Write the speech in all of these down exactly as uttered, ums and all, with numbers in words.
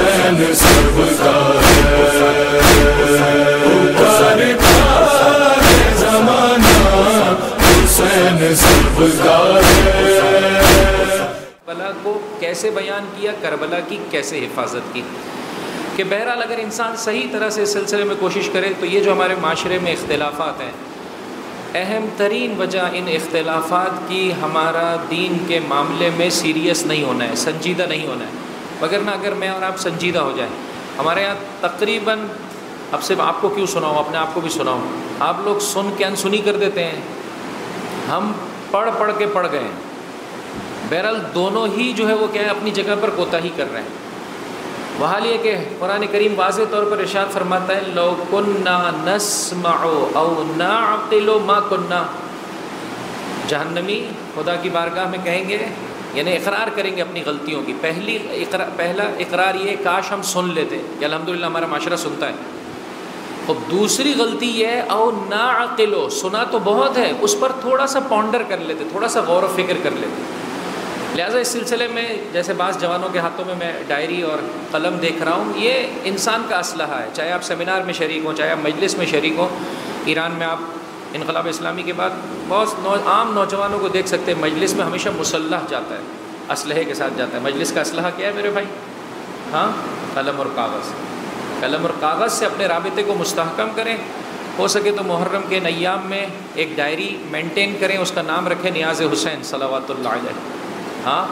حسین سرکار زمانہ حسین سرکار. کربلا کو کیسے بیان کیا، کربلا کی کیسے حفاظت کی، کہ بہرحال اگر انسان صحیح طرح سے اس سلسلے میں کوشش کرے تو یہ جو ہمارے معاشرے میں اختلافات ہیں، اہم ترین وجہ ان اختلافات کی ہمارا دین کے معاملے میں سیریس نہیں ہونا ہے، سنجیدہ نہیں ہونا ہے. وگرنہ اگر میں اور آپ سنجیدہ ہو جائیں، ہمارے یہاں تقریباً، اب صرف آپ کو کیوں سناؤں، اپنے آپ کو بھی سناؤں، آپ لوگ سن کے انسنی کر دیتے ہیں، ہم پڑھ پڑھ کے پڑھ گئے ہیں. بہرحال دونوں ہی جو ہے وہ کیا ہے، اپنی جگہ پر کوتاہی کر رہے ہیں. وحال یہ کہ قرآن کریم واضح طور پر ارشاد فرماتا ہے لو کننا نسمع او نعقل ما کننا. جہنمی خدا کی بارگاہ میں کہیں گے، یعنی اقرار کریں گے اپنی غلطیوں کی. پہلی اقرار پہلا اقرار یہ کاش ہم سن لیتے کہ الحمدللہ ہمارا معاشرہ سنتا ہے. اور دوسری غلطی یہ ہے او نعقل، سنا تو بہت ہے، اس پر تھوڑا سا پونڈر کر لیتے، تھوڑا سا غور و فکر کر لیتے. لہٰذا اس سلسلے میں جیسے بعض جوانوں کے ہاتھوں میں میں ڈائری اور قلم دیکھ رہا ہوں، یہ انسان کا اسلحہ ہے. چاہے آپ سیمینار میں شریک ہوں، چاہے آپ مجلس میں شریک ہوں. ایران میں آپ انقلاب اسلامی کے بعد بہت نو عام نوجوانوں کو دیکھ سکتے ہیں، مجلس میں ہمیشہ مسلح جاتا ہے، اسلحے کے ساتھ جاتا ہے. مجلس کا اسلحہ کیا ہے میرے بھائی؟ ہاں، قلم اور کاغذ. قلم اور کاغذ سے اپنے رابطے کو مستحکم کریں. ہو سکے تو محرم کے ایام میں ایک ڈائری مینٹین کریں، اس کا نام رکھیں نیاز حسین صلوات اللہ علیہ. ہاں،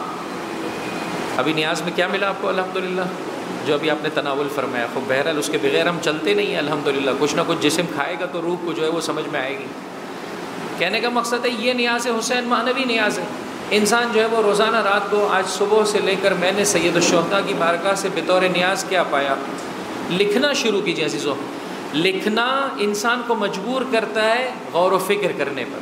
ابھی نیاز میں کیا ملا آپ کو الحمدللہ، جو ابھی آپ نے تناول فرمایا. خب بہرحال اس کے بغیر ہم چلتے نہیں ہیں الحمدللہ. کچھ نہ کچھ جسم کھائے گا تو روح کو جو ہے وہ سمجھ میں آئے گی. کہنے کا مقصد ہے یہ نیاز حسین معنوی نیاز ہے. انسان جو ہے وہ روزانہ رات کو، آج صبح سے لے کر میں نے سید الشہداء کی بارگاہ سے بطور نیاز کیا پایا؟ لکھنا شروع کیجیے عزیزو. لکھنا انسان کو مجبور کرتا ہے غور و فکر کرنے پر.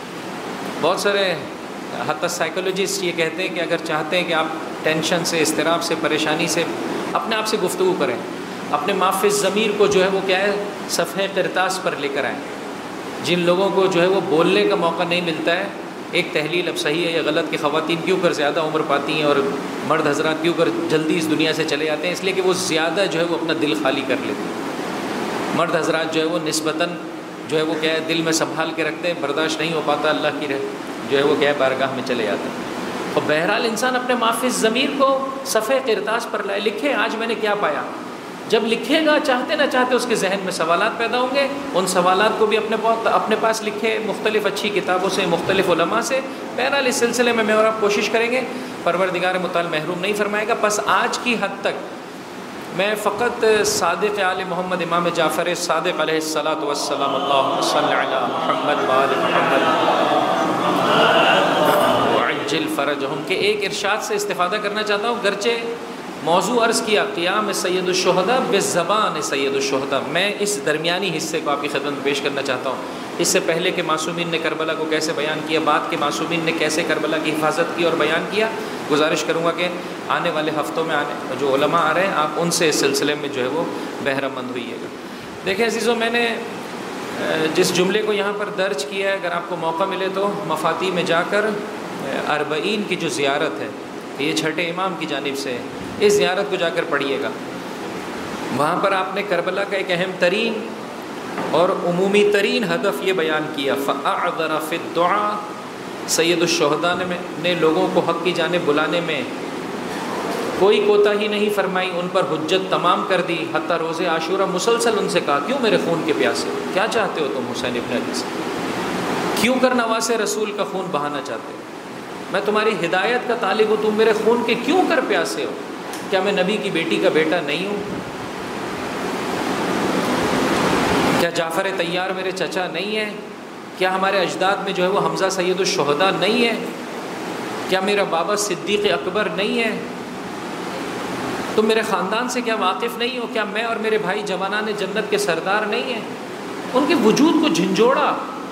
بہت سارے حتی سائیکولوجسٹ یہ کہتے ہیں کہ اگر چاہتے ہیں کہ آپ ٹینشن سے، اضطراب سے، پریشانی سے اپنے آپ سے گفتگو کریں، اپنے مافز ضمیر کو جو ہے وہ کیا ہے صفحہ قرطاس پر لے کر آئیں. جن لوگوں کو جو ہے وہ بولنے کا موقع نہیں ملتا ہے، ایک تحلیل اب صحیح ہے یا غلط کہ خواتین کیوں کر زیادہ عمر پاتی ہیں اور مرد حضرات کیوں کر جلدی اس دنیا سے چلے جاتے ہیں؟ اس لیے کہ وہ زیادہ جو ہے وہ اپنا دل خالی کر لیتے ہیں. مرد حضرات جو ہے وہ نسبتاً جو ہے وہ کیا ہے دل میں سنبھال کے رکھتے ہیں، برداشت نہیں ہو پاتا، اللہ کی رہ جو ہے وہ کیا ہے بارگاہ میں چلے جاتے ہیں. اور بہرحال انسان اپنے مافز ضمیر کو صفحہ قرطاس پر لائے، لکھے آج میں نے کیا پایا. جب لکھے گا چاہتے نہ چاہتے اس کے ذہن میں سوالات پیدا ہوں گے. ان سوالات کو بھی اپنے اپنے پاس لکھے، مختلف اچھی کتابوں سے، مختلف علماء سے. بہرحال اس سلسلے میں میں اور آپ کوشش کریں گے، پروردگار متعال محروم نہیں فرمائے گا. بس آج کی حد تک میں فقط صادق آل محمد امام جعفر صادق علیہ الصلاۃ والسلام اللہم صلی علی محمد وآل محمد وعجل فرجہم کے ایک ارشاد سے استفادہ کرنا چاہتا ہوں. گرچہ موضوع عرض کیا قیام سید الشہداء بزبان سید الشہداء، میں اس درمیانی حصے کو آپ کی خدمت میں پیش کرنا چاہتا ہوں. اس سے پہلے کہ معصومین نے کربلا کو کیسے بیان کیا، بعد کے معصومین نے کیسے کربلا کی حفاظت کی اور بیان کیا. گزارش کروں گا کہ آنے والے ہفتوں میں آنے جو علماء آ رہے ہیں آپ ان سے اس سلسلے میں جو ہے وہ بہرہ مند ہوئیے گا. دیکھیں عزیزوں، میں نے جس جملے کو یہاں پر درج کیا ہے، اگر آپ کو موقع ملے تو مفاتی میں جا کر اربعین کی جو زیارت ہے، یہ چھٹے امام کی جانب سے ہے، اس زیارت کو جا کر پڑھیے گا. وہاں پر آپ نے کربلا کا ایک اہم ترین اور عمومی ترین ہدف یہ بیان کیا، فَأَعْذَرَ فِي الدُّعَاء. سید الشہداء نے لوگوں کو حق کی جانب بلانے میں کوئی کوتاہی نہیں فرمائی، ان پر حجت تمام کر دی. حتیٰ روز عاشورہ مسلسل ان سے کہا کیوں میرے خون کے پیاسے، کیا چاہتے ہو تم حسین ابن علی سے، کیوں کر نواسے رسول کا خون بہانا چاہتے ہو؟ میں تمہاری ہدایت کا طالب ہوں، تم میرے خون کے کیوں کر پیاسے ہو؟ کیا میں نبی کی بیٹی کا بیٹا نہیں ہوں؟ کیا جعفر طیار میرے چچا نہیں ہے؟ کیا ہمارے اجداد میں جو ہے وہ حمزہ سید الشہداء نہیں ہے؟ کیا میرا بابا صدیق اکبر نہیں ہے؟ تم میرے خاندان سے کیا واقف نہیں ہو؟ کیا میں اور میرے بھائی جوانان جنت کے سردار نہیں ہیں؟ ان کے وجود کو جھنجھوڑا.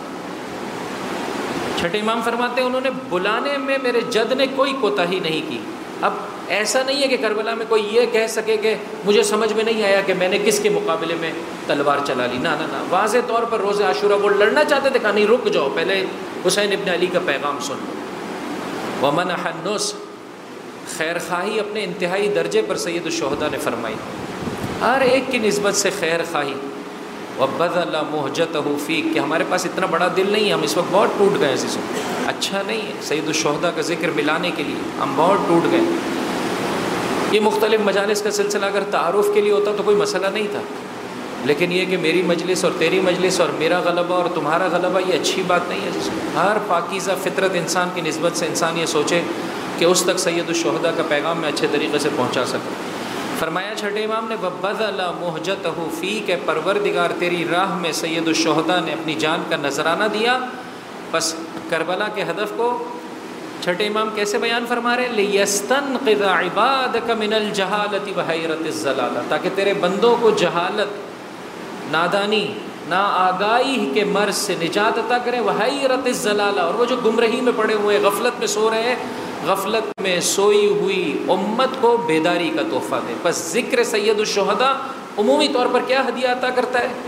چھٹے امام فرماتے ہیں انہوں نے بلانے میں میرے جد نے کوئی کوتاہی نہیں کی. اب ایسا نہیں ہے کہ کربلا میں کوئی یہ کہہ سکے کہ مجھے سمجھ میں نہیں آیا کہ میں نے کس کے مقابلے میں تلوار چلا لی. نہ نہ نہ واضح طور پر روز عاشورہ وہ لڑنا چاہتے تھے، کہا نہیں رک جاؤ، پہلے حسین ابن علی کا پیغام سن. وَمَنَحَ النُّصْحَ خیر خواہی اپنے انتہائی درجے پر سید الشہداء نے فرمائی، ہر ایک کی نسبت سے خیر خواہی. وَبَذَلَ مُحْجَتَهُ فِيكَ کہ ہمارے پاس اتنا بڑا دل نہیں ہے، ہم اس وقت بہت ٹوٹ گئے ہیں، اچھا نہیں ہے سید الشہداء کا ذکر ملانے کے لیے، ہم بہت ٹوٹ گئے. یہ مختلف مجالس کا سلسلہ اگر تعارف کے لیے ہوتا تو کوئی مسئلہ نہیں تھا، لیکن یہ کہ میری مجلس اور تیری مجلس اور میرا غلبہ اور تمہارا غلبہ، یہ اچھی بات نہیں ہے. جس ہر پاکیزہ فطرت انسان کی نسبت سے انسان یہ سوچے کہ اس تک سید الشہداء کا پیغام میں اچھے طریقے سے پہنچا سکوں. فرمایا چھٹے امام نے وَبَذَلَ مُحْجَتَهُ فِيكَ پروردگار تیری راہ میں سید الشہداء نے اپنی جان کا نذرانہ دیا. بس کربلا کے ہدف کو چھٹے امام کیسے بیان فرما رہے ہیں؟ لِيَسْتَنْقِذَ عِبَادَكَ مِنَ الْجَهَالَةِ وَحَيْرَةِ الضَّلَالَةِ تاکہ تیرے بندوں کو جہالت، نادانی، نا آگاہی کے مرض سے نجات عطا کرے. وَحَيْرَةِ الضَّلَالَةِ اور وہ جو گمراہی میں پڑے ہوئے غفلت میں سو رہے ہیں، غفلت میں سوئی ہوئی امت کو بیداری کا تحفہ دے. بس ذکر سید الشہداء عمومی طور پر کیا ہدیہ عطا کرتا ہے؟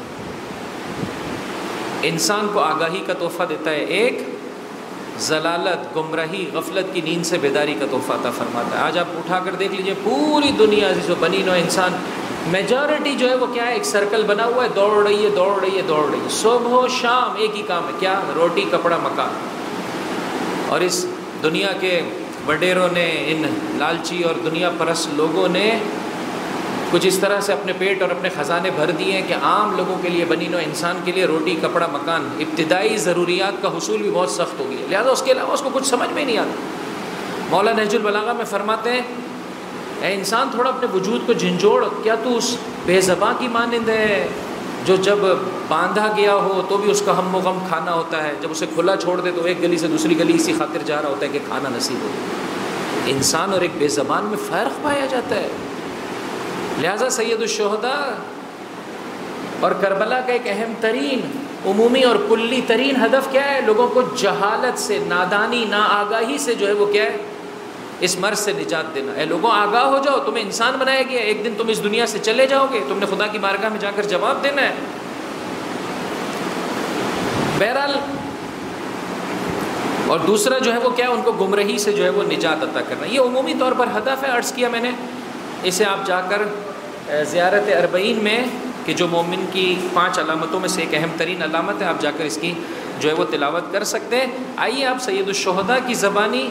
انسان کو آگاہی کا تحفہ دیتا ہے، ایک ضلالت، گمراہی، غفلت کی نیند سے بیداری کا تحفہ عطا فرماتا ہے. آج آپ اٹھا کر دیکھ لیجئے پوری دنیا جو بنی نوع انسان میجورٹی جو ہے وہ کیا ہے؟ ایک سرکل بنا ہوا ہے، دوڑ رہی ہے دوڑ رہی ہے دوڑ رہی ہے، صبح و شام ایک ہی کام ہے، کیا؟ روٹی کپڑا مکان. اور اس دنیا کے وڈیروں نے، ان لالچی اور دنیا پرست لوگوں نے کچھ اس طرح سے اپنے پیٹ اور اپنے خزانے بھر دیے ہیں کہ عام لوگوں کے لیے، بنی نوع انسان کے لیے روٹی کپڑا مکان، ابتدائی ضروریات کا حصول بھی بہت سخت ہو گیا. لہذا اس کے علاوہ اس کو کچھ سمجھ میں نہیں آتا. مولانا نہج البلاغہ میں فرماتے ہیں اے انسان تھوڑا اپنے وجود کو جھنجھوڑ، کیا تو اس بے زباں کی مانند ہے جو جب باندھا گیا ہو تو بھی اس کا ہم و غم کھانا ہوتا ہے، جب اسے کھلا چھوڑ دے تو ایک گلی سے دوسری گلی اسی خاطر جا رہا ہوتا ہے کہ کھانا نصیب ہو. انسان اور ایک بے زبان میں فرق پایا جاتا ہے. لہذا سید الشہداء اور کربلا کا ایک اہم ترین عمومی اور کلی ترین ہدف کیا ہے؟ لوگوں کو جہالت سے، نادانی، نا آگاہی سے جو ہے وہ کیا ہے؟ اس مرض سے نجات دینا. اے لوگوں آگاہ ہو جاؤ، تمہیں انسان بنایا گیا، ایک دن تم اس دنیا سے چلے جاؤ گے، تم نے خدا کی بارگاہ میں جا کر جواب دینا ہے. بہرحال اور دوسرا جو ہے وہ کیا ہے؟ ان کو گمراہی سے جو ہے وہ نجات عطا کرنا. یہ عمومی طور پر ہدف ہے. عرض کیا میں نے، اسے آپ جا کر زیارت اربعین میں کہ جو مومن کی پانچ علامتوں میں سے ایک اہم ترین علامت ہے، آپ جا کر اس کی جو ہے وہ تلاوت کر سکتے ہیں. آئیے آپ سید الشہداء کی زبانی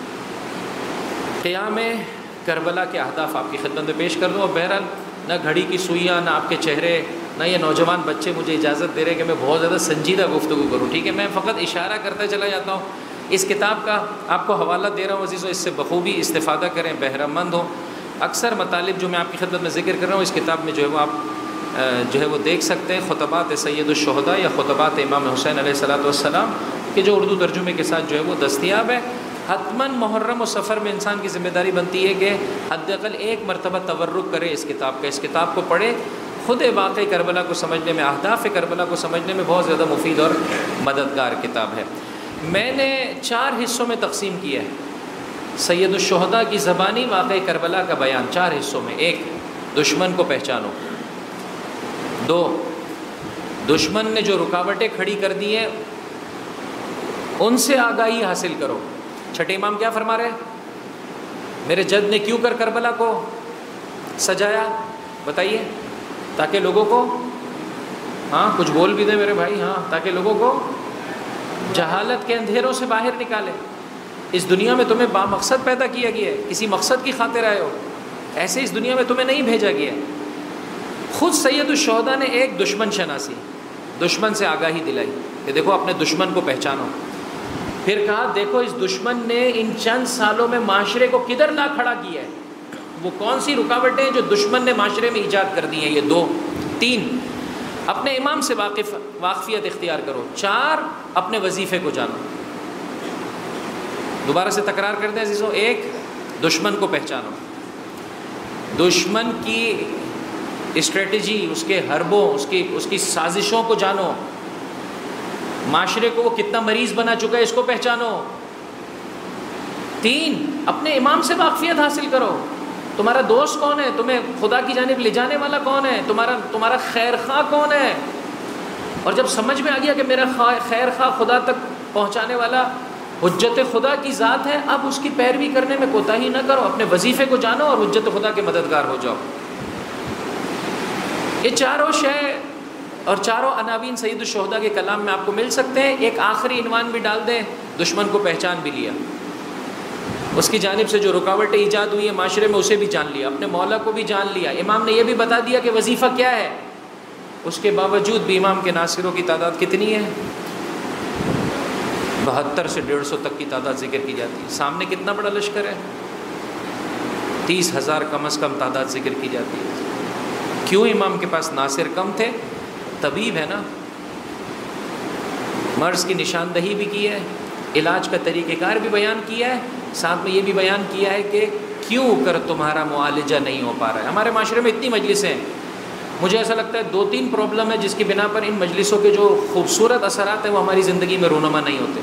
قیام کربلا کے اہداف آپ کی خدمت میں پیش کر دوں. اور بہرحال نہ گھڑی کی سوئیاں، نہ آپ کے چہرے، نہ یہ نوجوان بچے مجھے اجازت دے رہے کہ میں بہت زیادہ سنجیدہ گفتگو کروں. ٹھیک ہے، میں فقط اشارہ کرتا چلا جاتا ہوں. اس کتاب کا آپ کو حوالہ دے رہا ہوں عزیزو، اس سے بخوبی استفادہ کریں، بہرہ مند ہوں. اکثر مطالب جو میں آپ کی خدمت میں ذکر کر رہا ہوں اس کتاب میں جو ہے وہ آپ جو ہے وہ دیکھ سکتے ہیں. خطبات سید الشہداء یا خطبات امام حسین علیہ الصلوۃ والسلام کہ جو اردو ترجمے کے ساتھ جو ہے وہ دستیاب ہے. حتماً محرم و سفر میں انسان کی ذمہ داری بنتی ہے کہ حد اقل ایک مرتبہ تورک کرے اس کتاب کا، اس کتاب کو پڑھے. خود واقعی کربلا کو سمجھنے میں، اہداف کربلا کو سمجھنے میں بہت زیادہ مفید اور مددگار کتاب ہے. میں نے چار حصوں میں تقسیم کیا ہے سید الشہداء کی زبانی واقعی کربلا کا بیان، چار حصوں میں. ایک، دشمن کو پہچانو. دو، دشمن نے جو رکاوٹیں کھڑی کر دی ہیں ان سے آگاہی حاصل کرو. چھٹے امام کیا فرما رہے؟ میرے جد نے کیوں کر کربلا کو سجایا بتائیے؟ تاکہ لوگوں کو، ہاں کچھ بول بھی دیں میرے بھائی، ہاں تاکہ لوگوں کو جہالت کے اندھیروں سے باہر نکالے. اس دنیا میں تمہیں با مقصد پیدا کیا گیا ہے، کسی مقصد کی خاطر آئے ہو، ایسے اس دنیا میں تمہیں نہیں بھیجا گیا. خود سید الشہداء نے ایک دشمن شناسی، دشمن سے آگاہی دلائی کہ دیکھو اپنے دشمن کو پہچانو. پھر کہا دیکھو اس دشمن نے ان چند سالوں میں معاشرے کو کدھر لا کھڑا کیا ہے، وہ کون سی رکاوٹیں ہیں جو دشمن نے معاشرے میں ایجاد کر دی ہیں. یہ دو. تین، اپنے امام سے واقف واقفیت اختیار کرو. چار، اپنے وظیفے کو جانو. دوبارہ سے تکرار کرتے ہیں عزیزو. ایک، دشمن کو پہچانو، دشمن کی اسٹریٹجی، اس کے حربوں، اس کی اس کی سازشوں کو جانو. معاشرے کو وہ کتنا مریض بنا چکا ہے اس کو پہچانو. تین، اپنے امام سے واقفیت حاصل کرو. تمہارا دوست کون ہے، تمہیں خدا کی جانب لے جانے والا کون ہے، تمہارا تمہارا خیر خواہ کون ہے. اور جب سمجھ میں آ گیا کہ میرا خیر خواہ خدا تک پہنچانے والا حجت خدا کی ذات ہے، اب اس کی پیروی کرنے میں کوتاہی نہ کرو، اپنے وظیفے کو جانو اور حجت خدا کے مددگار ہو جاؤ۔ یہ چاروں شے اور چاروں عناوین سید الشہداء کے کلام میں آپ کو مل سکتے ہیں۔ ایک آخری عنوان بھی ڈال دیں، دشمن کو پہچان بھی لیا، اس کی جانب سے جو رکاوٹیں ایجاد ہوئی ہیں معاشرے میں اسے بھی جان لیا، اپنے مولا کو بھی جان لیا، امام نے یہ بھی بتا دیا کہ وظیفہ کیا ہے۔ اس کے باوجود بھی امام کے ناصروں کی تعداد کتنی ہے؟ بہتر سے ڈیڑھ سو تک کی تعداد ذکر کی جاتی ہے۔ سامنے کتنا بڑا لشکر ہے؟ تیس ہزار کم از کم تعداد ذکر کی جاتی ہے۔ کیوں امام کے پاس ناصر کم تھے؟ طبیب ہے نا، مرض کی نشاندہی بھی کی ہے، علاج کا طریقہ کار بھی بیان کیا ہے، ساتھ میں یہ بھی بیان کیا ہے کہ کیوں کر تمہارا معالجہ نہیں ہو پا رہا ہے۔ ہمارے معاشرے میں اتنی مجلسیں ہیں، مجھے ایسا لگتا ہے دو تین پرابلم ہے جس کی بنا پر ان مجلسوں کے جو خوبصورت اثرات ہیں وہ ہماری زندگی میں رونما نہیں ہوتے۔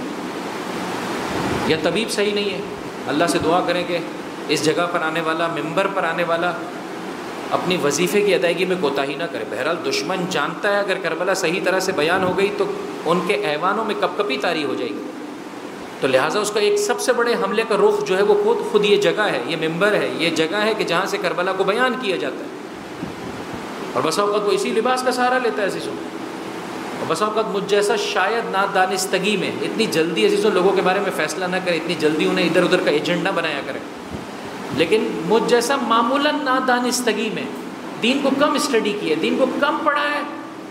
یا طبیب صحیح نہیں ہے، اللہ سے دعا کریں کہ اس جگہ پر آنے والا، ممبر پر آنے والا اپنی وظیفے کی ادائیگی میں کوتاہی نہ کرے۔ بہرحال دشمن جانتا ہے اگر کربلا صحیح طرح سے بیان ہو گئی تو ان کے ایوانوں میں کپ کپی طاری ہو جائے گی، تو لہٰذا اس کا ایک سب سے بڑے حملے کا رخ جو ہے وہ خود خود یہ جگہ ہے، یہ ممبر ہے، یہ جگہ ہے کہ جہاں سے کربلا کو بیان کیا جاتا ہے۔ اور بسا اوقات وہ اسی لباس کا سہارا لیتا ہے عزیزوں، اور بسا اوقات مجھ جیسا شاید نادانستگی میں اتنی جلدی عزیزوں لوگوں کے بارے میں فیصلہ نہ کرے، اتنی جلدی انہیں ادھر ادھر کا ایجنٹ نہ بنایا کرے، لیکن مجھ جیسا معمولاً نادانستگی میں دین کو کم اسٹڈی کیا ہے، دین کو کم پڑھا ہے،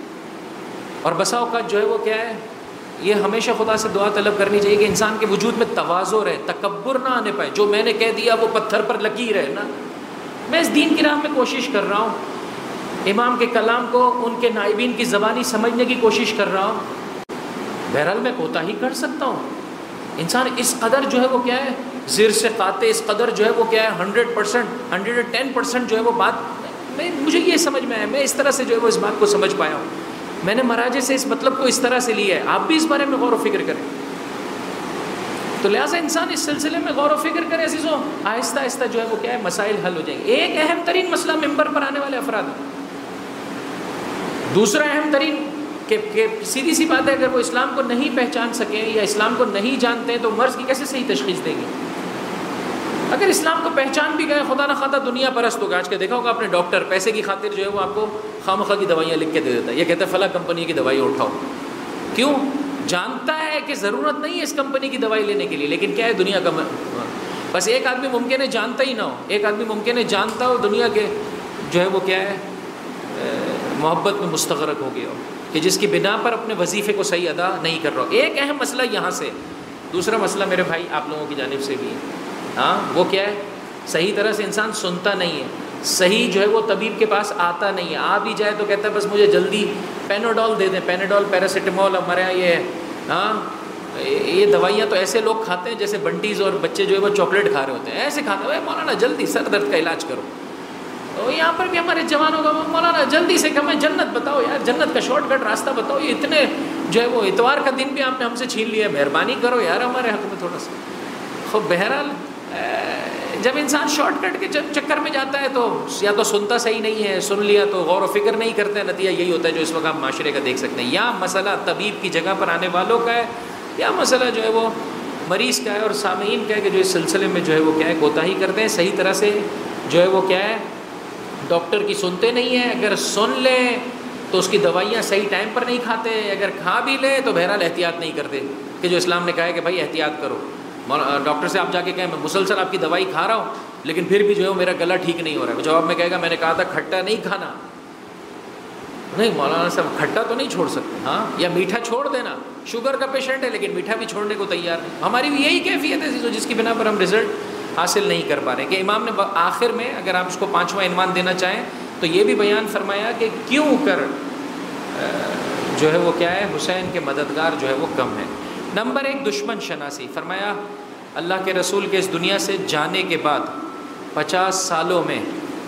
اور بسا اوقات جو ہے وہ کیا ہے، یہ ہمیشہ خدا سے دعا طلب کرنی چاہیے کہ انسان کے وجود میں تواضع رہے، تکبر نہ آنے پائے، جو میں نے کہہ دیا وہ پتھر پر لکیر ہے نا، میں اس دین کی راہ میں کوشش کر رہا ہوں، امام کے کلام کو ان کے نائبین کی زبانی سمجھنے کی کوشش کر رہا ہوں، بہرحال میں کوتاہی کر سکتا ہوں۔ انسان اس قدر جو ہے وہ کیا ہے زیر سے قاطع، اس قدر جو ہے وہ کیا ہے hundred percent hundred and ten percent جو ہے وہ بات میں مجھے یہ سمجھ میں آیا، میں اس طرح سے جو ہے وہ اس بات کو سمجھ پایا ہوں، میں نے مراجع سے اس مطلب کو اس طرح سے لیا ہے، آپ بھی اس بارے میں غور و فکر کریں۔ تو لہٰذا انسان اس سلسلے میں غور و فکر کرے عزیزوں، آہستہ آہستہ جو ہے وہ کیا ہے مسائل حل ہو جائیں گے۔ ایک اہم ترین مسئلہ ممبر پر آنے والے افراد ہیں۔ دوسرا اہم ترین کہ, کہ سیدھی سی بات ہے، اگر وہ اسلام کو نہیں پہچان سکیں یا اسلام کو نہیں جانتے تو مرض کی کیسے صحیح تشخیص دیں گے؟ اگر اسلام کو پہچان بھی گئے، خدا نہ خواہ دنیا پرست ہوگا۔ آج کے دیکھا ہوگا آپ نے ڈاکٹر پیسے کی خاطر جو ہے وہ آپ کو خامخواہ کی دوائیاں لکھ کے دے دیتا ہے، یہ کہتا ہے فلاں کمپنی کی دوائی اٹھاؤ، کیوں؟ جانتا ہے کہ ضرورت نہیں ہے اس کمپنی کی دوائی لینے کے لیے، لیکن کیا ہے دنیا کا بس ایک آدمی ممکن ہے جانتا ہی نہ ہو، ایک آدمی ممکن ہے جانتا ہو دنیا کے جو ہے وہ کیا ہے محبت میں مستغرق ہو گیا ہو کہ جس کی بنا پر اپنے وظیفے کو صحیح ادا نہیں کر رہا ہو۔ ایک اہم مسئلہ یہاں سے، دوسرا مسئلہ میرے بھائی آپ لوگوں کی جانب سے بھی ہے، ہاں وہ کیا ہے صحیح طرح سے انسان سنتا نہیں ہے، صحیح جو ہے وہ طبیب کے پاس آتا نہیں ہے، آ بھی جائے تو کہتا ہے بس مجھے جلدی پینوڈول دے دیں، پینوڈول پیراسیٹامول، ہمارے یہاں یہ ہاں یہ دوائیاں تو ایسے لوگ کھاتے ہیں جیسے بنٹیز اور بچے جو ہے وہ چاکلیٹ کھا رہے ہوتے ہیں، ایسے کھاتے ہیں مولانا جلدی سر درد کا علاج کرو۔ تو یہاں پر بھی ہمارے جوانوں کا مولانا جلدی سے ہمیں جنت بتاؤ یار، جنت کا شارٹ کٹ راستہ بتاؤ، یہ اتنے جو ہے وہ اتوار کا دن بھی آپ نے ہم سے چھین لیا ہے، مہربانی کرو یار ہمارے حق میں تھوڑا سا۔ خب بہرحال جب انسان شارٹ کٹ کے چکر میں جاتا ہے تو یا تو سنتا صحیح نہیں ہے، سن لیا تو غور و فکر نہیں کرتے، نتیجہ یہی ہوتا ہے جو اس وقت آپ معاشرے کا دیکھ سکتے ہیں۔ یا مسئلہ طبیب کی جگہ پر آنے والوں کا ہے، یا مسئلہ جو ہے وہ مریض کا ہے اور سامعین کا ہے کہ جو اس سلسلے میں جو ہے وہ کیا ہے کوتاہی کرتے ہیں، صحیح طرح سے جو ہے وہ کیا ہے ڈاکٹر کی سنتے نہیں ہیں، اگر سن لیں تو اس کی دوائیاں صحیح ٹائم پر نہیں کھاتے، اگر کھا بھی لیں تو بہرحال احتیاط نہیں کرتے کہ جو اسلام نے کہا ہے کہ بھائی احتیاط کرو۔ ڈاکٹر سے آپ جا کے کہیں میں مسلسل آپ کی دوائی کھا رہا ہوں لیکن پھر بھی جو ہے میرا گلا ٹھیک نہیں ہو رہا ہے، جواب میں کہے گا میں نے کہا تھا کھٹا نہیں کھانا، نہیں مولانا صاحب کھٹا تو نہیں چھوڑ سکتے، ہاں یا میٹھا چھوڑ دینا، شوگر کا پیشنٹ ہے لیکن میٹھا بھی چھوڑنے کو تیار نہیں۔ ہماری بھی یہی کیفیت ہے جس کی بنا پر ہم رزلٹ حاصل نہیں کر پا رہے کہ امام نے آخر میں اگر آپ اس کو پانچواں عنوان دینا چاہیں تو یہ بھی بیان فرمایا کہ کیوں کر جو ہے وہ کیا ہے حسین کے مددگار جو ہے وہ کم ہے۔ نمبر ایک دشمن شناسی، فرمایا اللہ کے رسول کے اس دنیا سے جانے کے بعد پچاس سالوں میں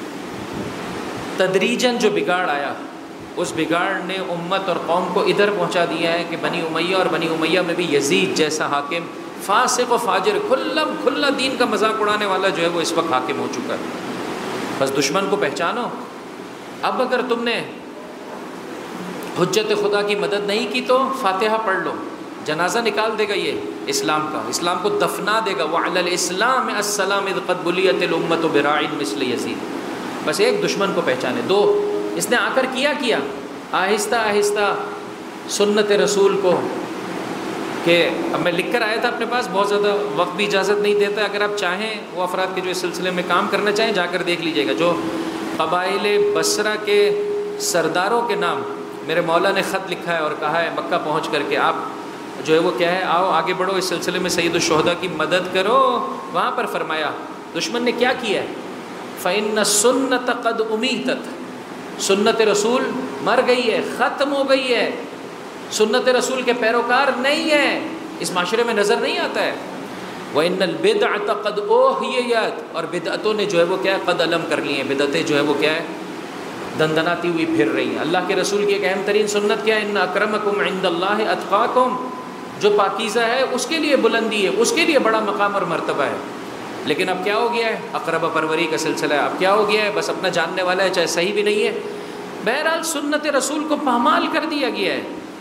تدریجاً جو بگاڑ آیا اس بگاڑ نے امت اور قوم کو ادھر پہنچا دیا ہے کہ بنی امیہ اور بنی امیہ میں بھی یزید جیسا حاکم فاسق و فاجر کھلا کھلا دین کا مذاق اڑانے والا جو ہے وہ اس وقت حاکم ہو چکا ہے۔ بس دشمن کو پہچانو۔ اب اگر تم نے حجت خدا کی مدد نہیں کی تو فاتحہ پڑھ لو، جنازہ نکال دے گا یہ اسلام کا، اسلام کو دفنا دے گا. وعلی الاسلام السلام اذ قد بلیت الامۃ براع مثل یزید. بس ایک دشمن کو پہچانے. دو اس نے آ کر کیا کیا آہستہ آہستہ سنت رسول کو، کہ اب میں لکھ کر آیا تھا اپنے پاس، بہت زیادہ وقت بھی اجازت نہیں دیتا. اگر آپ چاہیں وہ افراد کے جو اس سلسلے میں کام کرنا چاہیں جا کر دیکھ لیجیے گا. جو قبائل بصرہ کے سرداروں کے نام میرے مولا نے خط لکھا ہے اور کہا ہے مکہ پہنچ کر کے آپ جو ہے وہ کیا ہے آؤ آگے بڑھو اس سلسلے میں سید الشہداء کی مدد کرو. وہاں پر فرمایا دشمن نے کیا کیا ہے، فإن السنت قد امیتت، سنت رسول مر گئی ہے، ختم ہو گئی ہے، سنت رسول کے پیروکار نہیں ہے، اس معاشرے میں نظر نہیں آتا ہے. وإن البدعۃ قد اوحیت، اور بدعتوں نے جو ہے وہ کیا ہے قد علم کر لی ہیں، بدعتیں جو ہے وہ کیا ہے دندناتی ہوئی پھر رہی ہیں. اللہ کے رسول کی ایک اہم ترین سنت کیا ہے، ان اکرمکم عند اللہ اتقاکم، جو پاکیزہ ہے اس کے لیے بلندی ہے، اس کے لیے بڑا مقام اور مرتبہ ہے. لیکن اب کیا ہو گیا ہے، اقربہ پروری کا سلسلہ ہے. اب کیا ہو گیا ہے، بس اپنا جاننے والا ہے چاہے صحیح بھی نہیں ہے. بہرحال سنت رسول کو پامال کر دیا گیا ہے.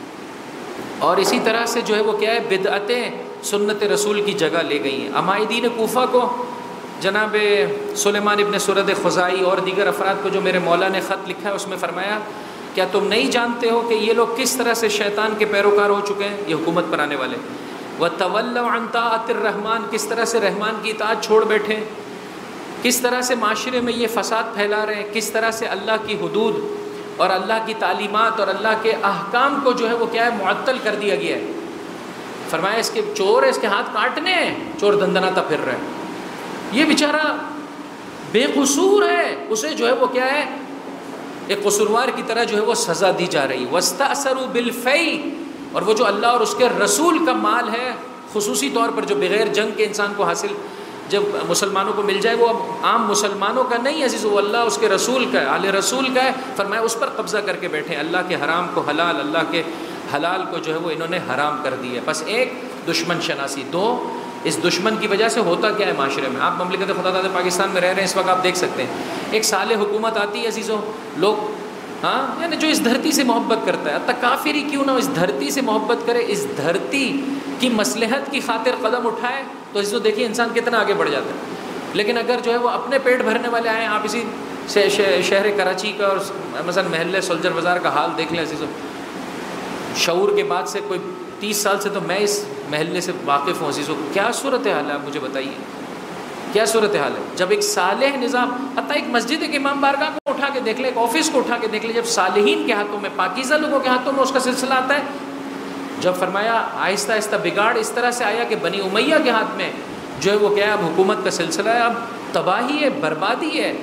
اور اسی طرح سے جو ہے وہ کیا ہے بدعتیں سنت رسول کی جگہ لے گئی ہیں. عمائدین کوفہ کو جناب سلیمان ابن سرد خزائی اور دیگر افراد کو جو میرے مولا نے خط لکھا ہے اس میں فرمایا کیا تم نہیں جانتے ہو کہ یہ لوگ کس طرح سے شیطان کے پیروکار ہو چکے ہیں، یہ حکومت پر آنے والے. وَتَوَلَّوْا عَنْ طَاعَةِ الرَّحْمَانِ، کس طرح سے رحمان کی اطاعت چھوڑ بیٹھے، کس طرح سے معاشرے میں یہ فساد پھیلا رہے ہیں، کس طرح سے اللہ کی حدود اور اللہ کی تعلیمات اور اللہ کے احکام کو جو ہے وہ کیا ہے معطل کر دیا گیا ہے. فرمایا اس کے چور ہے، اس کے ہاتھ کاٹنے ہیں، چور دندناتا پھر رہا ہے، یہ بیچارہ بے قصور ہے، اسے جو ہے وہ کیا ہے ایک قصوروار کی طرح جو ہے وہ سزا دی جا رہی. وَاسْتَأْثَرُوا بِالْفَيْءِ، اور وہ جو اللہ اور اس کے رسول کا مال ہے خصوصی طور پر جو بغیر جنگ کے انسان کو حاصل جب مسلمانوں کو مل جائے، وہ اب عام مسلمانوں کا نہیں عزیز، وہ اللہ اس کے رسول کا ہے، آل رسول کا ہے. فرمایا اس پر قبضہ کر کے بیٹھے، اللہ کے حرام کو حلال، اللہ کے حلال کو جو ہے وہ انہوں نے حرام کر دیا. بس ایک دشمن شناسی. دو اس دشمن کی وجہ سے ہوتا کیا ہے معاشرے میں. آپ مملکت خدا داد پاکستان میں رہ رہے ہیں اس وقت، آپ دیکھ سکتے ہیں ایک صالح حکومت آتی ہے عزیزوں، لوگ ہاں یعنی جو اس دھرتی سے محبت کرتا ہے، حتیٰ کافر ہی کیوں نہ اس دھرتی سے محبت کرے، اس دھرتی کی مصلحت کی خاطر قدم اٹھائے تو عزیزوں دیکھیے انسان کتنا آگے بڑھ جاتا ہے. لیکن اگر جو ہے وہ اپنے پیٹ بھرنے والے آئیں، آپ اسی شہر کراچی کا اور مثلا محلے سولجر بازار کا حال دیکھ لیں عزیزوں. شعور کے بعد سے کوئی تیس سال سے تو میں اس محلے سے واقف ہوں عزیزوں. کیا صورت حال ہے آپ مجھے بتائیے، کیا صورت حال ہے. جب ایک صالح نظام، حتیٰ ایک مسجد ایک امام بارگاہ کو اٹھا کے دیکھ لے، ایک آفس کو اٹھا کے دیکھ لے، جب صالحین کے ہاتھوں میں، پاکیزہ لوگوں کے ہاتھوں میں اس کا سلسلہ آتا ہے. جب فرمایا آہستہ آہستہ بگاڑ اس طرح سے آیا کہ بنی امیہ کے ہاتھ میں جو ہے وہ کیا ہے اب حکومت کا سلسلہ ہے، اب تباہی ہے، بربادی ہے.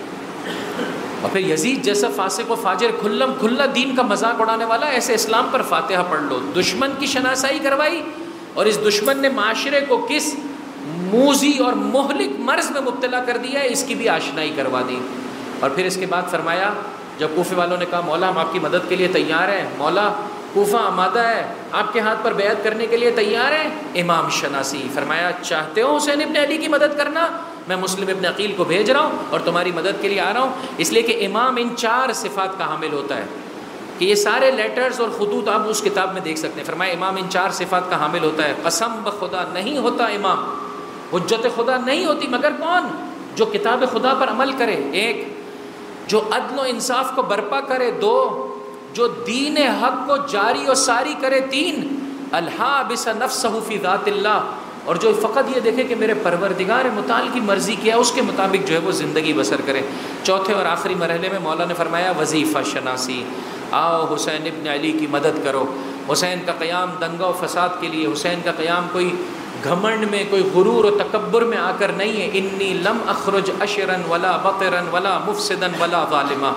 اور پھر یزید جیسا فاسق و فاجر کھلم کھلا دین کا مذاق اڑانے والا، ایسے اسلام پر فاتحہ پڑھ لو. دشمن کی شناسائی کروائی، اور اس دشمن نے معاشرے کو کس موذی اور مہلک مرض میں مبتلا کر دیا ہے اس کی بھی آشنائی کروا دی. اور پھر اس کے بعد فرمایا جب کوفے والوں نے کہا مولا ہم آپ کی مدد کے لیے تیار ہیں، مولا کوفہ آمادہ ہے، آپ کے ہاتھ پر بیعت کرنے کے لیے تیار ہیں. امام شناسی فرمایا چاہتے ہو حسین ابن علی کی مدد کرنا، میں مسلم ابن عقیل کو بھیج رہا ہوں اور تمہاری مدد کے لیے آ رہا ہوں. اس لیے کہ امام ان چار صفات کا حامل ہوتا ہے کہ یہ سارے لیٹرز اور خطوط آپ اس کتاب میں دیکھ سکتے ہیں. فرمایا امام ان چار صفات کا حامل ہوتا ہے. قسم بخدا نہیں ہوتا امام، حجت خدا نہیں ہوتی مگر کون؟ جو کتاب خدا پر عمل کرے، ایک جو عدل و انصاف کو برپا کرے، دو جو دین حق کو جاری و ساری کرے، تین الحابس نفسہ فی ذات اللہ، اور جو فقط یہ دیکھے کہ میرے پروردگار متعال کی مرضی کیا ہے اس کے مطابق جو ہے وہ زندگی بسر کرے. چوتھے اور آخری مرحلے میں مولا نے فرمایا وظیفہ شناسی. آؤ حسین ابن علی کی مدد کرو. حسین کا قیام دنگا و فساد کے لیے، حسین کا قیام کوئی گھمنڈ میں، کوئی غرور و تکبر میں آ کر نہیں ہے. انی لم اخرج اشرا ولا بطرا ولا مفسدا ولا ظالما،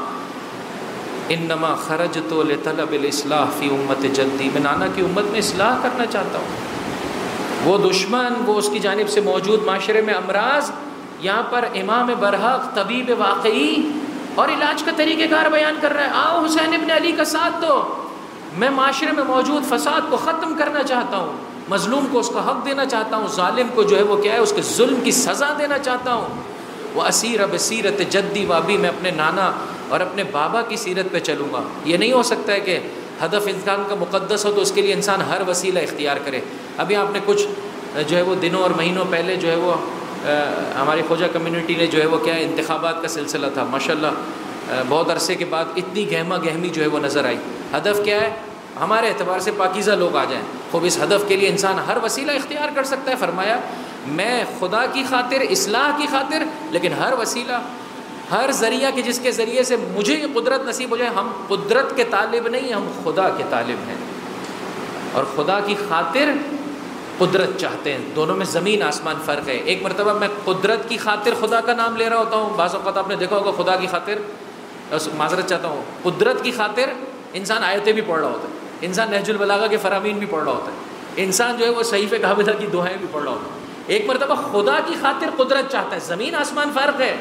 انما خرجت لطلب الاصلاح فی امت جدی. میں نانا کی امت میں اصلاح کرنا چاہتا ہوں. وہ دشمن، وہ اس کی جانب سے موجود معاشرے میں امراض، یہاں پر امام برحق طبیب واقعی اور علاج کا طریقہ کار بیان کر رہا ہے. آؤ حسین ابن علی کا ساتھ دو، میں معاشرے میں موجود فساد کو ختم کرنا چاہتا ہوں، مظلوم کو اس کا حق دینا چاہتا ہوں، ظالم کو جو ہے وہ کیا ہے اس کے ظلم کی سزا دینا چاہتا ہوں. وہ اسیر بصیرت جدی وابی، میں اپنے نانا اور اپنے بابا کی سیرت پہ چلوں گا. یہ نہیں ہو سکتا ہے کہ ہدف انسان کا مقدس ہو تو اس کے لیے انسان ہر وسیلہ اختیار کرے. ابھی آپ نے کچھ جو ہے وہ دنوں اور مہینوں پہلے جو ہے وہ ہماری خواجہ کمیونٹی نے جو ہے وہ کیا ہے انتخابات کا سلسلہ تھا ماشاءاللہ, بہت عرصے کے بعد اتنی گہما گہمی جو ہے وہ نظر آئی. ہدف کیا ہے؟ ہمارے اعتبار سے پاکیزہ لوگ آ جائیں. خوب اس ہدف کے لیے انسان ہر وسیلہ اختیار کر سکتا ہے. فرمایا میں خدا کی خاطر, اصلاح کی خاطر, لیکن ہر وسیلہ, ہر ذریعہ کہ جس کے ذریعے سے مجھے یہ قدرت نصیب ہو جائے. ہم قدرت کے طالب نہیں, ہم خدا کے طالب ہیں, اور خدا کی خاطر قدرت چاہتے ہیں. دونوں میں زمین آسمان فرق ہے. ایک مرتبہ میں قدرت کی خاطر خدا کا نام لے رہا ہوتا ہوں, بعض اوقات آپ نے دیکھا ہوگا خدا کی خاطر, معذرت چاہتا ہوں, قدرت کی خاطر انسان آیتیں بھی پڑھ رہا ہوتا ہے, انسان نہج البلاغہ کے فرامین بھی پڑھ رہا ہوتا ہے, انسان جو ہے وہ صحیفہ کعبہ کی دعائیں بھی پڑھ رہا ہوتا ہے. ایک مرتبہ خدا کی خاطر قدرت چاہتا ہے, زمین آسمان فرق ہے.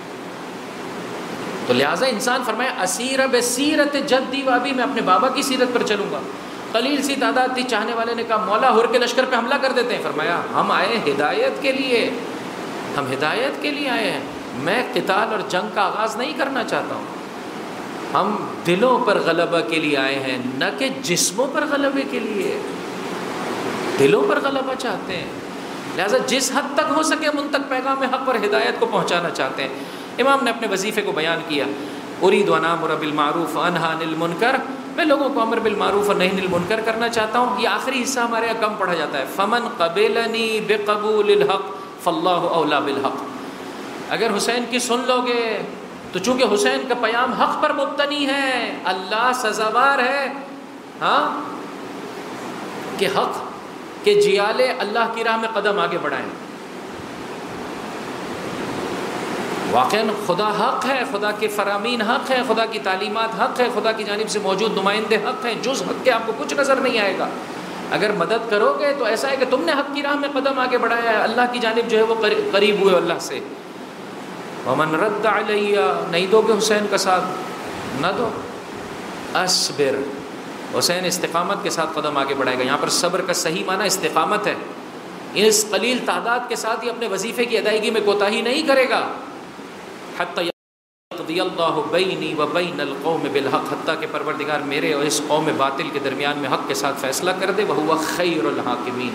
تو لہٰذا انسان فرمایا اسیر بسیرت جدی و ابی, میں اپنے بابا کی سیرت پر چلوں گا. قلیل سی تعداد تھی. چاہنے والے نے کہا مولا ہر کے لشکر پہ حملہ کر دیتے ہیں. فرمایا ہم آئے ہدایت کے لیے, ہم ہدایت کے لیے آئے ہیں. میں قتال اور جنگ کا آغاز نہیں کرنا چاہتا ہوں. ہم دلوں پر غلبہ کے لیے آئے ہیں, نہ کہ جسموں پر غلبے کے لیے. دلوں پر غلبہ چاہتے ہیں. لہٰذا جس حد تک ہو سکے ہم ان تک پیغام حق اور ہدایت کو پہنچانا چاہتے ہیں. امام نے اپنے وظیفے کو بیان کیا, ارید ان آمر بالمعروف وانہی عن المنکر, میں لوگوں کو امر بالمعروف اور نہی عن المنکر کرنا چاہتا ہوں. یہ آخری حصہ ہمارے یہاں کم پڑھا جاتا ہے. فمن قبلنی بقبول الحق فاللہ اولی بالحق. اگر حسین کی سن لو گے تو چونکہ حسین کا پیام حق پر مبتنی ہے, اللہ سزاوار ہے ہاں کہ حق کے جیالے اللہ کی راہ میں قدم آگے بڑھائیں. واقعاً خدا حق ہے, خدا کے فرامین حق ہے, خدا کی تعلیمات حق ہے, خدا کی جانب سے موجود نمائندے حق ہیں. جز حق کے آپ کو کچھ نظر نہیں آئے گا. اگر مدد کرو گے تو ایسا ہے کہ تم نے حق کی راہ میں قدم آگے بڑھایا ہے, اللہ کی جانب جو ہے وہ قریب ہوئے اللہ سے. ومن رد علیہ, نہیں دو گے حسین کا ساتھ, نہ دو. اصبر, حسین استقامت کے ساتھ قدم آگے بڑھائے گا. یہاں پر صبر کا صحیح معنی استقامت ہے. اس قلیل تعداد کے ساتھ ہی اپنے وظیفے کی ادائیگی میں کوتاہی نہیں کرے گا. حتی یقضی اللہ بینی و بین القوم بالحق, حتیٰ کہ پروردگار میرے اور اس قوم باطل کے درمیان میں حق کے ساتھ فیصلہ کر دے. وہو خیر الحاکمین.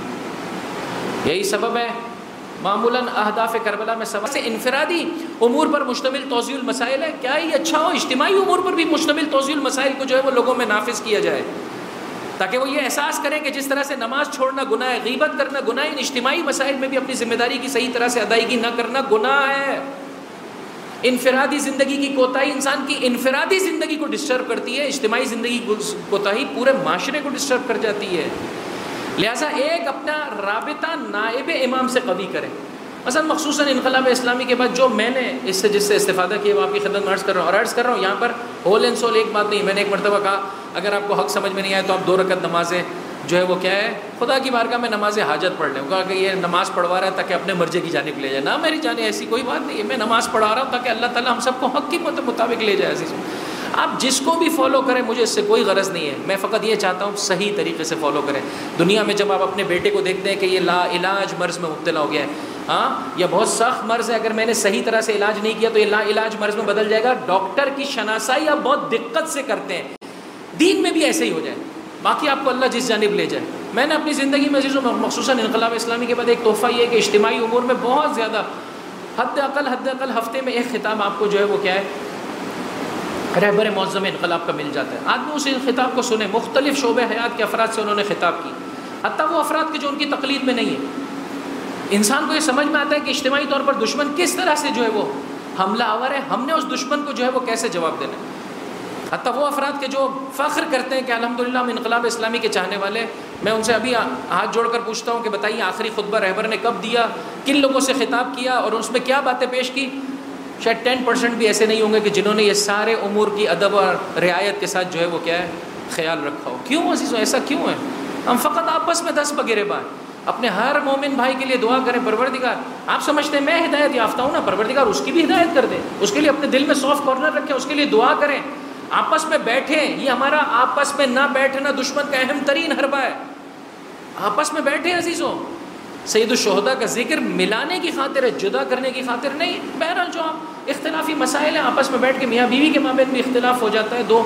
یہی سبب ہے معمولاً اہداف کربلا میں سب سے انفرادی امور پر مشتمل توزیع المسائل ہے. کیا یہ اچھا ہو اجتماعی امور پر بھی مشتمل توزیع المسائل کو جو ہے وہ لوگوں میں نافذ کیا جائے, تاکہ وہ یہ احساس کریں کہ جس طرح سے نماز چھوڑنا گناہ ہے, غیبت کرنا گناہ ہے, ان اجتماعی مسائل میں بھی اپنی ذمہ داری کی صحیح طرح سے ادائیگی نہ کرنا گناہ ہے. انفرادی زندگی کی کوتاہی انسان کی انفرادی زندگی کو ڈسٹرب کرتی ہے, اجتماعی زندگی کی کوتاہی پورے معاشرے کو ڈسٹرب کر جاتی ہے. لہٰذا ایک اپنا رابطہ نائب امام سے قوی کرے. مثلا مخصوصاً انقلاب اسلامی کے بعد جو میں نے اس سے جس سے استفادہ کیا وہ آپ کی خدمت میں عرض کر رہا ہوں. اور عرض کر رہا ہوں یہاں پر ہول اینڈ سول ایک بات نہیں. میں نے ایک مرتبہ کہا اگر آپ کو حق سمجھ میں نہیں آئے تو آپ دو رکعت نمازیں جو ہے وہ کیا ہے خدا کی بارگاہ میں نماز حاجت پڑھ لیں. کہا کہ یہ نماز پڑھوا رہا ہے تاکہ اپنے مرضی کی جانب لے جائے. نہ میری جانب ایسی کوئی بات نہیں ہے, میں نماز پڑھا رہا ہوں تاکہ اللہ تعالیٰ ہم سب کو حق کے مطابق لے جائے. عزیز آپ جس کو بھی فالو کریں مجھے اس سے کوئی غرض نہیں ہے, میں فقط یہ چاہتا ہوں صحیح طریقے سے فالو کریں. دنیا میں جب آپ اپنے بیٹے کو دیکھتے ہیں کہ یہ لا علاج مرض میں مبتلا ہو گیا ہے, ہاں یا بہت سخت مرض ہے, اگر میں نے صحیح طرح سے علاج نہیں کیا تو یہ لا علاج مرض میں بدل جائے گا. ڈاکٹر کی شناسائی آپ بہت دقت سے کرتے ہیں, دین میں بھی ایسے ہی ہو جائے, باقی آپ کو اللہ جس جانب لے جائے. میں نے اپنی زندگی میں عزیزوں مخصوصاً انقلاب اسلامی کے بعد ایک تحفہ یہ کہ اجتماعی امور میں بہت زیادہ حد اقل حد اقل ہفتے میں ایک خطاب آپ کو جو ہے وہ کیا ہے رہبر معظم انقلاب کا مل جاتا ہے. آدمی اس خطاب کو سنے, مختلف شعبے حیات کے افراد سے انہوں نے خطاب کی, حتیٰ وہ افراد کے جو ان کی تقلید میں نہیں ہے. انسان کو یہ سمجھ میں آتا ہے کہ اجتماعی طور پر دشمن کس طرح سے جو ہے وہ حملہ آور ہے, ہم نے اس دشمن کو جو ہے وہ کیسے جواب دینا ہے. حتیٰ وہ افراد کے جو فخر کرتے ہیں کہ الحمدللہ ہم انقلاب اسلامی کے چاہنے والے, میں ان سے ابھی ہاتھ جوڑ کر پوچھتا ہوں کہ بتائیے آخری خطبہ رہبر نے کب دیا, کن لوگوں سے خطاب کیا اور اس میں کیا باتیں پیش کی. شاید ٹین پرسینٹ بھی ایسے نہیں ہوں گے کہ جنہوں نے یہ سارے امور کی ادب اور رعایت کے ساتھ جو ہے وہ کیا ہے خیال رکھا ہو. کیوں عزیزوں ایسا کیوں ہے؟ ہم فقط آپس میں دس بگیرے بائیں. اپنے ہر مومن بھائی کے لیے دعا کریں, پروردگار آپ سمجھتے ہیں میں ہدایت یافتہ ہوں نا, پروردگار اس کی بھی ہدایت کر دے, اس کے لیے اپنے دل میں سافٹ کارنر رکھیں, اس کے لیے دعا کریں. آپس میں بیٹھیں, یہ ہمارا آپس میں نہ بیٹھنا دشمن کا اہم ترین حربہ ہے. آپس میں بیٹھیں عزیزوں. سید الشہداء کا ذکر ملانے کی خاطر ہے, جدا کرنے کی خاطر نہیں. بہرحال جو آپ اختلافی مسائل ہیں آپس میں بیٹھ کے, میاں بیوی کے مابین بھی اختلاف ہو جاتا ہے, دو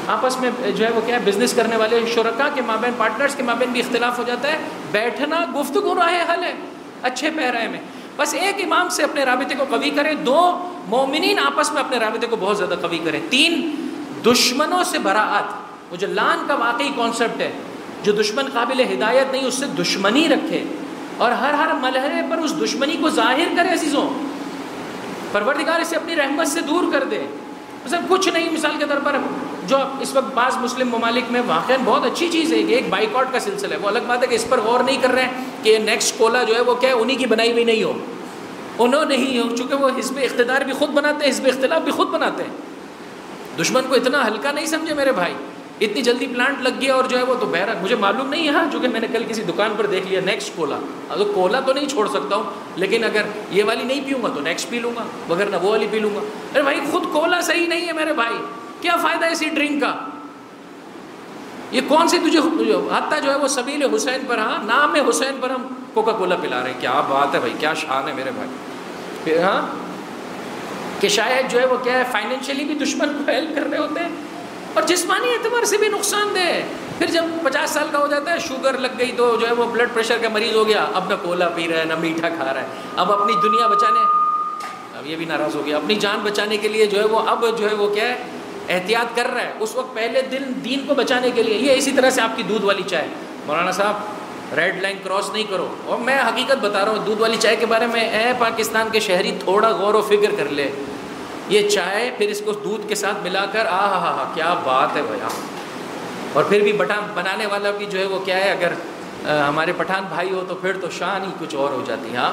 آپس میں جو ہے وہ کیا ہے بزنس کرنے والے شرکا کے مابین پارٹنرز کے مابین بھی اختلاف ہو جاتا ہے. بیٹھنا گفتگو راہ حل ہے اچھے پیرائے میں. بس ایک امام سے اپنے رابطے کو قوی کریں. دو مومنین آپس میں اپنے رابطے کو بہت زیادہ قوی کریں. تین دشمنوں سے براعت. وہ جو لان کا واقعی کانسیپٹ ہے, جو دشمن قابل ہدایت نہیں اس سے دشمنی رکھے اور ہر ہر مرحلے پر اس دشمنی کو ظاہر کرے. عزیزوں پروردگار اسے اپنی رحمت سے دور کر دے. مثلا کچھ نہیں, مثال کے طور پر جو اس وقت بعض مسلم ممالک میں واقعا بہت اچھی چیز ہے کہ ایک بائیکاٹ کا سلسلہ ہے. وہ الگ بات ہے کہ اس پر غور نہیں کر رہے ہیں کہ نیکسٹ کولا جو ہے وہ کیا ہے انہی کی بنائی ہوئی نہیں ہو, انہوں نہیں ہو, چونکہ وہ حزب اقتدار بھی خود بناتے ہیں, حزب اختلاف بھی خود بناتے ہیں. دشمن کو اتنا ہلکا نہیں سمجھے میرے بھائی. اتنی جلدی پلانٹ لگ گیا اور جو ہے وہ تو بہرحال مجھے معلوم نہیں ہے, ہاں چونکہ میں نے کل کسی دکان پر دیکھ لیا نیکسٹ کولا. تو کولا تو نہیں چھوڑ سکتا ہوں, لیکن اگر یہ والی نہیں پیوں گا تو نیکسٹ پی لوں گا, وغیرہ وہ والی پی لوں گا. ارے بھائی خود کولا صحیح نہیں ہے میرے بھائی, کیا فائدہ ہے اسی ڈرنک کا؟ یہ کون سی تجھے حتیٰ جو ہے وہ سبیل حسین پر, ہاں نام حسین پر ہم کوکا کولا پلا رہے ہیں. کیا بات ہے بھائی, کیا شان ہے میرے بھائی. ہاں کہ شاید جو ہے وہ کیا ہے فائنینشلی بھی دشمن کو ہیلپ کر رہے ہوتے ہیں اور جسمانی اعتبار سے بھی نقصان دہ. پھر جب پچاس سال کا ہو جاتا ہے, شوگر لگ گئی تو جو ہے وہ بلڈ پریشر کا مریض ہو گیا, اب نہ کولا پی رہا ہے نہ میٹھا کھا رہا ہے. اب اپنی دنیا بچانے, اب یہ بھی ناراض ہو گیا, اپنی جان بچانے کے لیے جو ہے وہ اب جو ہے وہ کیا ہے احتیاط کر رہا ہے. اس وقت پہلے دن دین کو بچانے کے لیے. یہ اسی طرح سے آپ کی دودھ والی چائے, مولانا صاحب ریڈ لائن کراس نہیں کرو. اور میں حقیقت بتا رہا ہوں دودھ والی چائے کے بارے میں, اے پاکستان کے شہری تھوڑا غور و فکر کر لے. یہ چائے پھر اس کو دودھ کے ساتھ ملا کر, آ ہا ہا ہا کیا بات ہے بھائی. اور پھر بھی بٹا بنانے والا بھی جو ہے وہ کیا ہے, اگر ہمارے پٹھان بھائی ہو تو پھر تو شان ہی کچھ اور ہو جاتی. ہاں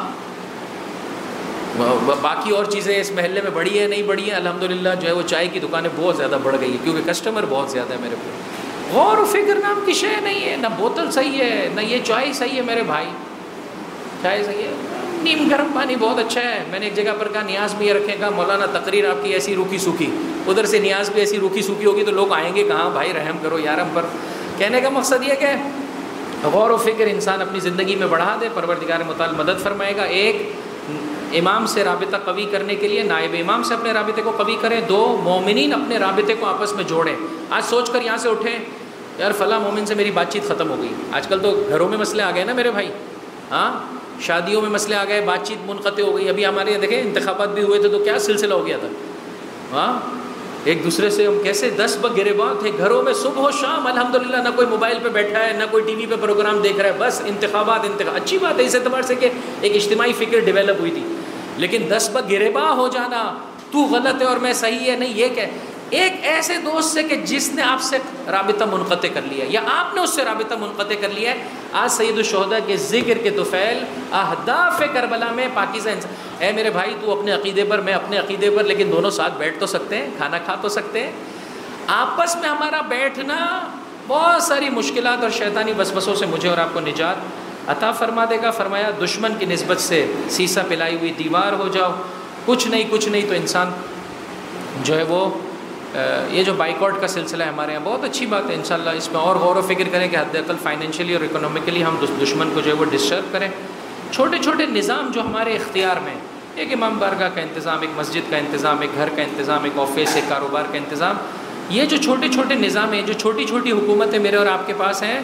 باقی اور چیزیں اس محلے میں بڑھی ہے نہیں بڑھی ہیں, الحمدللہ جو ہے وہ چائے کی دکانیں بہت زیادہ بڑھ گئی ہیں کیونکہ کسٹمر بہت زیادہ ہے میرے کو. غور و فکر نام کی شے نہیں ہے, نہ بوتل صحیح ہے نہ یہ چائے صحیح ہے میرے بھائی. چائے صحیح ہے, نیم گرم پانی بہت اچھا ہے. میں نے ایک جگہ پر کہا نیاز بھی یہ رکھے گا مولانا, تقریر آپ کی ایسی روکھی سوکھی, ادھر سے نیاز بھی ایسی روکھی سوکھی ہوگی تو لوگ آئیں گے کہاں بھائی, رحم کرو یار ہم پر. کہنے کا مقصد یہ کہ غور و فکر انسان اپنی زندگی میں بڑھا دے, پروردگار متعال مدد فرمائے گا. ایک امام سے رابطہ قوی کرنے کے لیے نائب امام سے اپنے رابطے کو قوی کریں. دو مومنین اپنے رابطے کو آپس میں جوڑیں. آج سوچ کر یہاں سے اٹھیں یار فلاں مومن سے میری بات چیت ختم ہو گئی. آج کل تو گھروں میں مسئلے آ گئے نا میرے بھائی, ہاں شادیوں میں مسئلے آ گئے, بات چیت منقطع ہو گئی. ابھی ہمارے دیکھیں انتخابات بھی ہوئے تھے تو کیا سلسلہ ہو گیا تھا. ہاں ایک دوسرے سے ہم کیسے دس بگ گریباں تھے گھروں میں صبح و شام. الحمدللہ نہ کوئی موبائل پہ بیٹھا ہے نہ کوئی ٹی وی پہ پروگرام دیکھ رہا ہے, بس انتخابات انتخاب. اچھی بات ہے اس اعتبار سے کہ ایک اجتماعی فکر ڈیولپ ہوئی تھی, لیکن دس بگ گریباں ہو جانا تو غلط ہے اور میں صحیح ہے, نہیں. یہ کہ ایک ایسے دوست سے کہ جس نے آپ سے رابطہ منقطع کر لیا یا آپ نے اس سے رابطہ منقطع کر لیا ہے. آج سید الشہداء کے ذکر کے طفیل اہداف کربلا میں پاکیزہ انسان. اے میرے بھائی تو اپنے عقیدے پر میں اپنے عقیدے پر, لیکن دونوں ساتھ بیٹھ تو سکتے ہیں, کھانا کھا تو سکتے ہیں. آپس میں ہمارا بیٹھنا بہت ساری مشکلات اور شیطانی وسوسوں سے مجھے اور آپ کو نجات عطا فرما دے گا. فرمایا دشمن کی نسبت سے سیسا پلائی ہوئی دیوار ہو جاؤ, کچھ نہیں کچھ نہیں تو انسان جو ہے وہ یہ جو بائیکاٹ کا سلسلہ ہے ہمارے یہاں بہت اچھی بات ہے. انشاءاللہ اس میں اور غور و فکر کریں کہ حد اقل فائنینشلی اور اکنومیکلی ہم دشمن کو جو ہے وہ ڈسٹرب کریں. چھوٹے چھوٹے نظام جو ہمارے اختیار میں, ایک امام بارگاہ کا انتظام, ایک مسجد کا انتظام, ایک گھر کا انتظام, ایک آفس, ایک کاروبار کا انتظام, یہ جو چھوٹے چھوٹے نظام ہیں, جو چھوٹی چھوٹی حکومتیں میرے اور آپ کے پاس ہیں,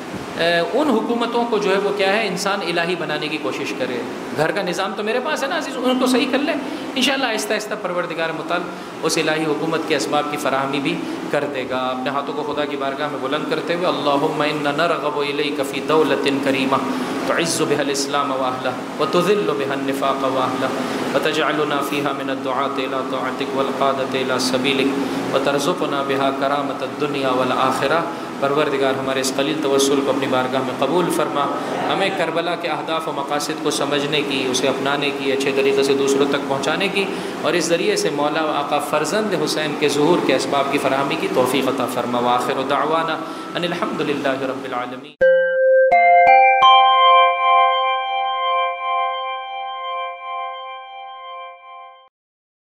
ان حکومتوں کو جو ہے وہ کیا ہے انسان الہی بنانے کی کوشش کرے. گھر کا نظام تو میرے پاس ہے نا عزیز, ان کو صحیح کر لے, انشاءاللہ آہستہ آہستہ پروردگار متعال اس الہی حکومت کے اسباب کی فراہمی بھی کر دے گا. اپنے ہاتھوں کو خدا کی بارگاہ میں بلند کرتے ہوئے اللہم انا نرغب الیک فی دولۃ کریمہ تعز بها الاسلام واہلہ وتذل بها النفاق واہلہ وتجعلنا فیہا من الدعاة الى طاعتک والقادۃ الى سبیلک وترزقنا بها کرامۃ الدنیا والآخرہ. پروردگار ہمارے اس قلیل توسل کو اپنی بارگاہ میں قبول فرما. ہمیں کربلا کے اہداف و مقاصد کو سمجھنے کی, اسے اپنانے کی, اچھے طریقے سے دوسروں تک پہنچانے کی, اور اس ذریعے سے مولا و آقا فرزند حسین کے ظہور کے اسباب کی فراہمی کی توفیق عطا فرما. وآخر دعوانا ان الحمد للہ رب العالمین.